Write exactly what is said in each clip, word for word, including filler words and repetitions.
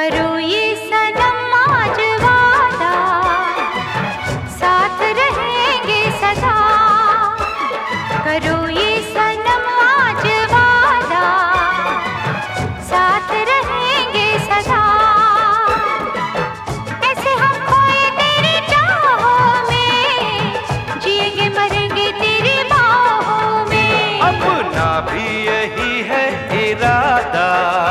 करो ये सनम आज वादा, साथ रहेंगे सदा। करो ये सनम आज वादा, साथ रहेंगे सदा। ऐसे हम खोए तेरी चाहों में, जिएंगे मरेंगे तेरी बाहों में। अपना भी यही है इरादा,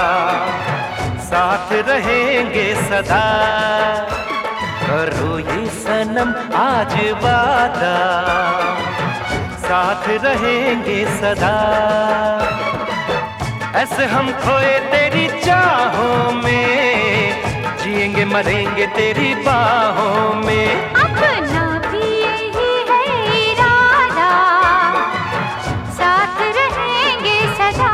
साथ रहेंगे सदा। करो ये सनम आज वादा, साथ रहेंगे सदा। ऐसे हम खोए तेरी चाहों में, जिएंगे मरेंगे तेरी बाहों में। अपना भी यही है इरादा, साथ रहेंगे सदा।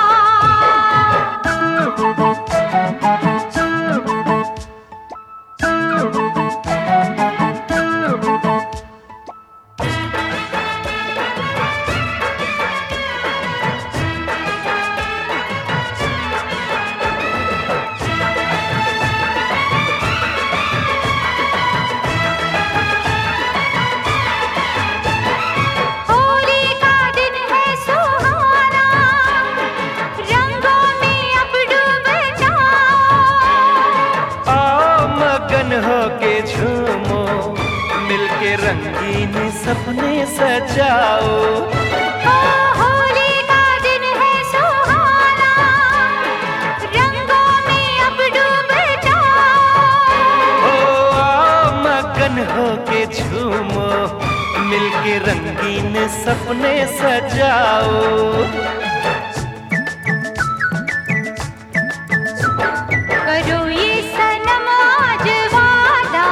होके झूमो, मिलके रंगीन सपने सजाओ। ओ होली का दिन है सुहाना, रंगों में अब डूब जाओ। ओ आओ मगन होके झूमो, मिलके रंगीन सपने सजाओ। करो ये सनम आज वादा,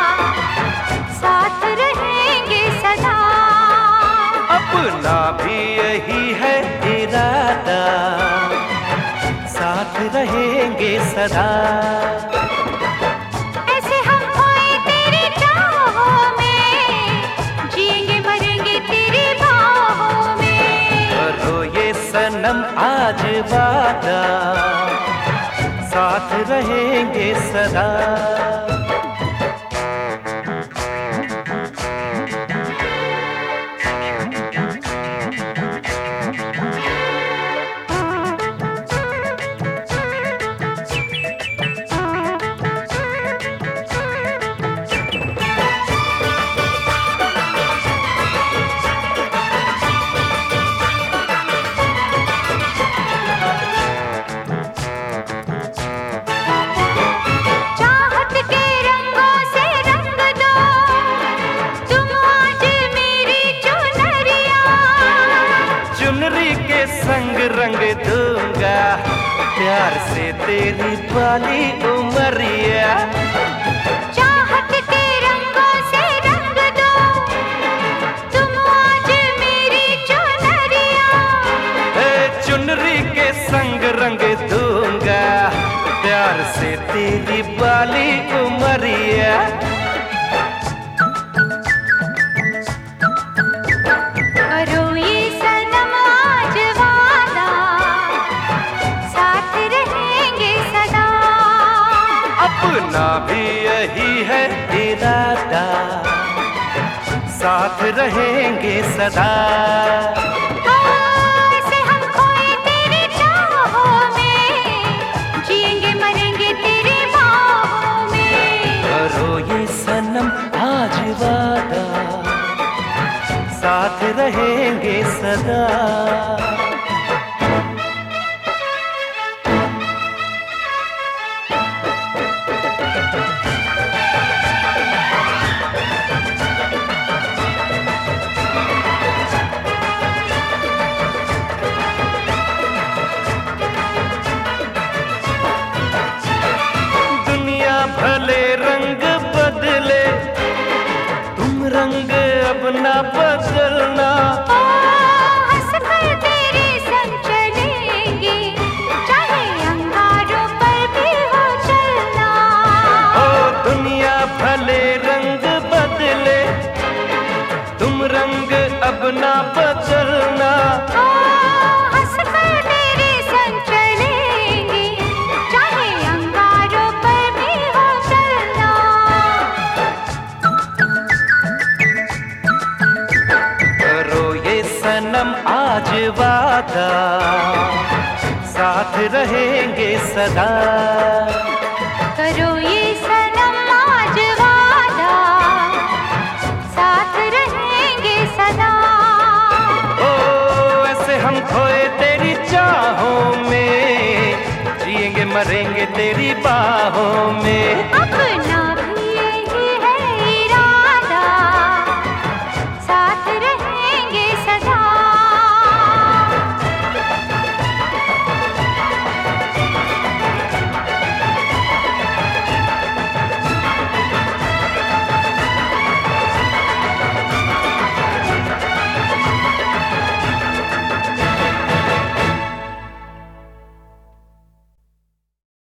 साथ रहेंगे सदा। अपना भी यही है इरादा, साथ रहेंगे सदा। ऐसे हम खोए तेरी चाहों में, जिएंगे मरेंगे तेरी बाहों में। करो ये सनम आज वादा, साथ रहेंगे सदा। चुनरी के संग रंग दूंगा, प्यार से तेरी बाली उमरिया। चाहत के रंगों से रंग दो, तुम आज मेरी चुनरिया। चुनरी के संग रंग दूंगा, प्यार से तेरी बाली उमरिया। करो ये सनम आज वादा, साथ रहेंगे सदा। अपना भी यही है इरादा, साथ रहेंगे सदा। ऐसे हम खोए तेरी चाहों में, जिएंगे मरेंगे तेरी बाहों में। करो ये सनम आज वादा, साथ रहेंगे सदा। दुनिया भले रंग बदले, तुम रंग अब ना बदलना। हंस कर तेरे संग चलेंगे, चाहे अंगारों पर भी हो चलना। ओ दुनिया भले रंग बदले, तुम रंग अब ना बदलना। हंस कर तेरे संग चलेंगे, चाहे अंगारों पर वादा, साथ रहेंगे सदा। करो ये सनम आज वादा, साथ रहेंगे सदा। ओ ऐसे हम खोए तेरी चाहों में, जिएंगे मरेंगे तेरी बाहों में। अपना